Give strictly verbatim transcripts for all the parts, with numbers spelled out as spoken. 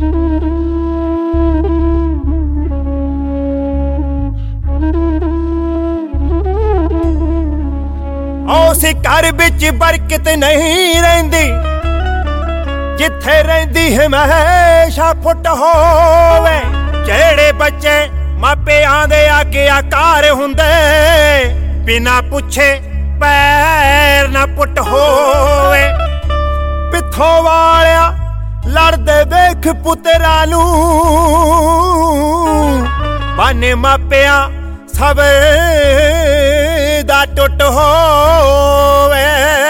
ਉਸ ਘਰ ਵਿੱਚ ਬਰਕਤ ਨਹੀਂ ਰਹਿੰਦੀ ਜਿੱਥੇ ਰਹਿੰਦੀ ਹਮੇਸ਼ਾ ਫੁੱਟ ਹੋਵੇ। ਜਿਹੜੇ ਬੱਚੇ ਮਾਪਿਆਂ ਦੇ ਆਗਿਆਕਾਰ ਹੁੰਦੇ ਬਿਨਾਂ ਪੁੱਛੇ ਪੈਰ ਨਾ ਪੁੱਟ ਹੋਵੇ। ਪਿੱਥੋਂ ਵਾਲਿਆ ਲੜਦੇ ਵੇਖ ਪੁੱਤਰਾਂ ਨੂੰ ਬਾਨੇ ਮਾਪਿਆਂ ਸਬਰ ਦਾ ਟੁੱਟ ਹੋਵੇ।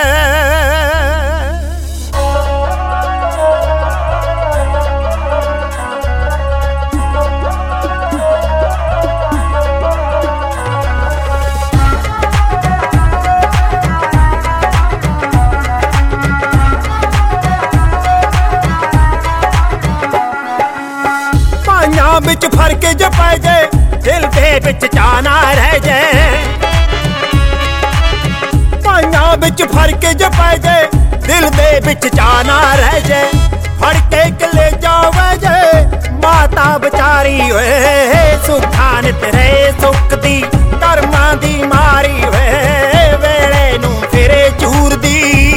ਪਾਈਆਂ ਵਿੱਚ ਫਰਕ ਜੇ ਪੈ ਜੇ ਦਿਲ ਦੇ ਵਿੱਚ ਚਾਅ ਨਾ ਰਹਿ ਜੇ। ਪਾਈਆਂ ਵਿੱਚ ਫਰਕ ਜੇ ਪੈ ਜੇ ਦਿਲ ਦੇ ਵਿੱਚ ਚਾਅ ਨਾ ਰਹਿ ਜੇ। ਫੜ ਕੇ ਕਲੇਜਾ ਵਹਿ ਜੇ ਮਾਤਾ ਵਿਚਾਰੀ ਓਏ ਸੁੱਖਾਂ ਨਿਤ ਰਹੇ ਸੁੱਖ ਦੀ ਕਰਮਾਂ ਦੀ ਮਾਰੀ ਓਏ ਵੇਲੇ ਨੂੰ ਫਿਰੇ ਚੂਰਦੀ।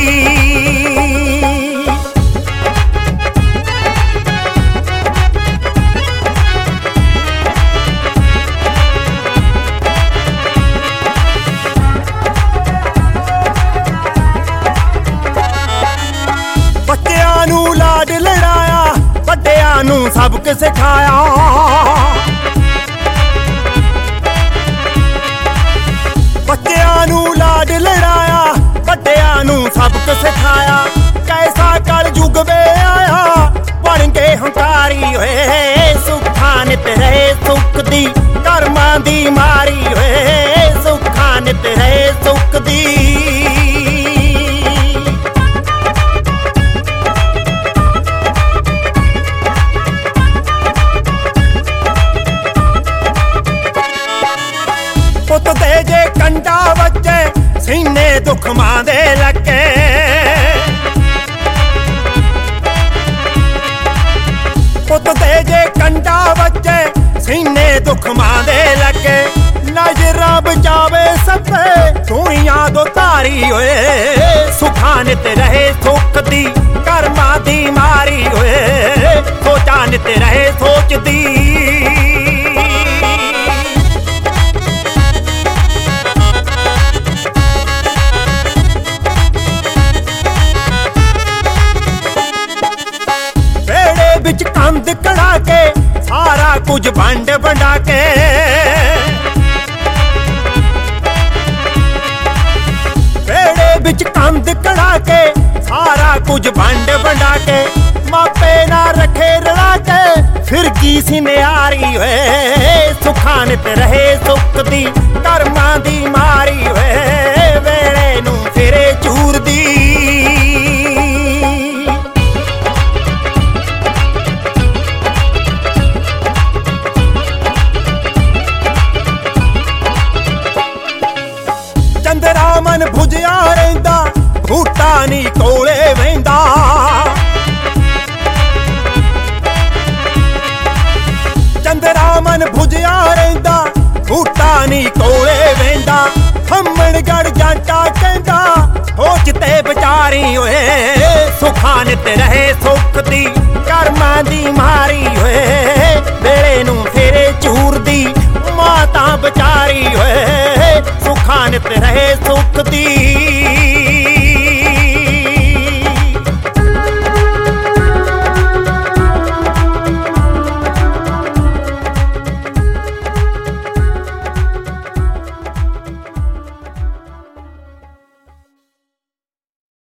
ਬੱਚਿਆਂ ਨੂੰ ਲਾਡ ਲੜਾਇਆ ਵੱਡਿਆਂ ਨੂੰ ਸਬਕ ਸਿਖਾਇਆ। ਬੱਚਿਆਂ ਨੂੰ ਲਾਡ ਲੜਾਇਆ ਵੱਡਿਆਂ ਨੂੰ ਸਬਕ ਸਿਖਾਇਆ। ਕੈਸਾ ਕਲ ਯੁੱਗ ਵੇ ਆਇਆ ਬਣ ਗਏ ਹੰਕਾਰੀ ਓਏ ਸੁੱਖਾਂ ਨਿਤ ਰਹੇ ਸੁੱਖ ਦੀ ਕਰਮਾਂ ਦੀ ਮਾਰੀ ਓਏ ਸੁੱਖਾਂ ਨਿਤ ਰਹੇ ਸੁੱਖ ਦੀ। ਪੁੱਤ ਦੇ ਜੇ ਕੰਡਾ ਵੱਜੇ ਸੀਨੇ ਦੁੱਖ ਮਾਂ ਦੇ ਲੱਗੇ। ਪੁੱਤ ਦੇ ਜੇ ਕੰਡਾ ਵੱਜੇ ਸੀਨੇ ਦੁੱਖ ਮਾਂ ਦੇ ਲੱਗੇ। ਨਜ਼ਰਾਂ ਬਚਾਵੇ ਸਭੇ ਦੁਨੀਆਂ ਤੋਂ ਧਾਰੀ ਓਏ ਸੁੱਖਾਂ ਨਿਤ ਰਹੇ ਸੁੱਖ ਦੀ ਕਰਮਾਂ ਦੀ ਮਾਰੀ ਓਏ ਸੋਚਾਂ ਨਿਤ ਰਹੇ ਸੋਚਦੀ। ਵਿੱਚ ਕੰਧ ਕਢਾ ਕੇ ਸਾਰਾ ਕੁਝ ਵੰਡ ਵੰਡਾ ਕੇ। ਵਿਹੜੇ ਵਿੱਚ ਕੰਧ ਕਢਾ ਕੇ ਸਾਰਾ ਕੁਝ ਵੰਡ ਵੰਡਾ ਕੇ। ਮਾਪੇ ਨਾ ਰੱਖੇ ਰਲਾ ਕੇ ਫਿਰ ਕੀ ਸੀ ਨਿਆਰੀ ਓਏ ਸੁੱਖਾਂ ਨਿਤ ਰਹੇ ਸੁੱਖ ਦੀ ਕਰਮਾਂ ਦੀ ਮਾਰੀ ਓਏ ਵੇਲੇ ਨੂੰ ਫਿਰੇ ਚੂਰਦੀ। ਚੰਦਰਾ ਮਨ ਭੁਜਿਆ ਰਹਿੰਦਾ ਬੂਟਾ ਨੀ ਕੋਲੇ ਵਹਿੰਦਾ। ਚੰਦਰਾ ਮਨ ਭੁਜਿਆ ਰਹਿੰਦਾ ਬੂਟਾ ਨੀ ਕੋਲੇ ਵਹਿੰਦਾ। ਹੰਮਣ ਗੜ ਜਾਂਟਾ ਕਹਿੰਦਾ ਸੋਚ ਤੇ ਵਿਚਾਰੀ ਓਏ ਸੁੱਖਾਂ ਨਿਤ ਰਹੇ ਸੁੱਖ ਦੀ ਕਰਮਾਂ ਦੀ ਮਾਰੀ ਓਏ ਵੇਲੇ ਨੂੰ ਫਿਰੇ ਚੂਰਦੀ। ਮਾਤਾ ਵਿਚਾਰੀ ਓਏ ਸੁੱਖਾਂ ਨਿਤ ਰਹੇ ਸੁੱਖ ਦੀ।